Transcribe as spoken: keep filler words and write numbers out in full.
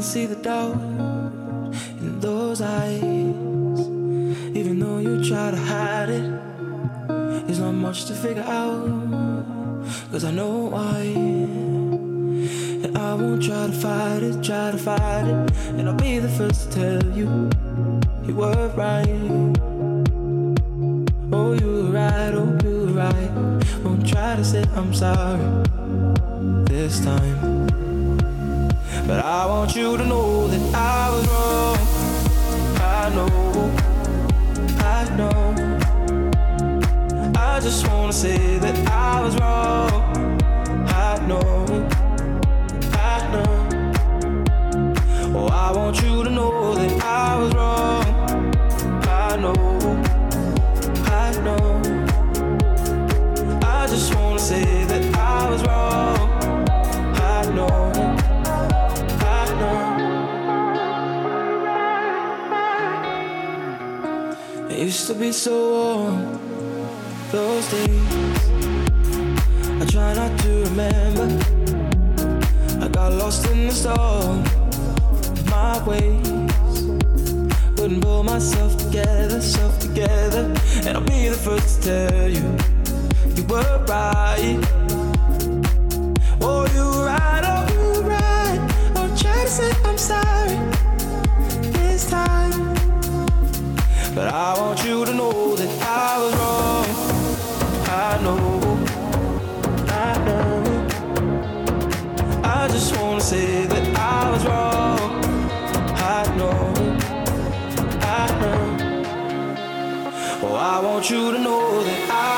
can see the doubt in those eyes. Even though you try to hide it, there's not much to figure out. Cause I know why. And I won't try to fight it, try to fight it. And I'll be the first to tell you, you were right. Oh, you were right, oh, you were right. Won't try to say I'm sorry this time. But I want you to know that I was wrong. I know, I know. I just wanna say that I was wrong. I know, I know. Oh, I want you to know that I was wrong. I know, I know. I just wanna say that I was wrong. I know. It used to be so warm, those days. I try not to remember. I got lost in the storm of my ways. Couldn't pull myself together, self together. And I'll be the first to tell you, you were right. Oh, you were right, oh, you were right. I'll try to say I'm sorry this time. But I want you to know that I was wrong. I know, I know. I just wanna say that I was wrong. I know, I know. Oh, I want you to know that I